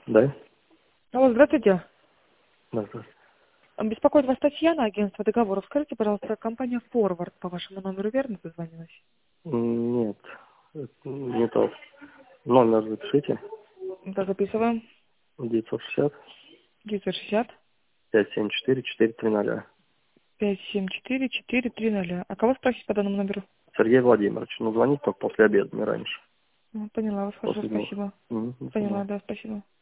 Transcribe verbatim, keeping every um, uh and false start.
Да? Алло, здравствуйте. Да, да. Беспокоит вас Татьяна, агентство договоров. Скажите, пожалуйста, компания Forward по вашему номеру верно дозвонилась? М, Нет, это не тот. Номер запишите. Да, записываем. девятьсот шестьдесят девятьсот шестьдесят пятьсот семьдесят четыре четыре три ноль. пять семь четыре четыре три ноль. А кого спросить по данному номеру? Сергей Владимирович. Ну, звонить только после обеда, не раньше. Ну, поняла вас, хорошо, После двух. спасибо. Мгм, до Поняла, свидания. да, спасибо.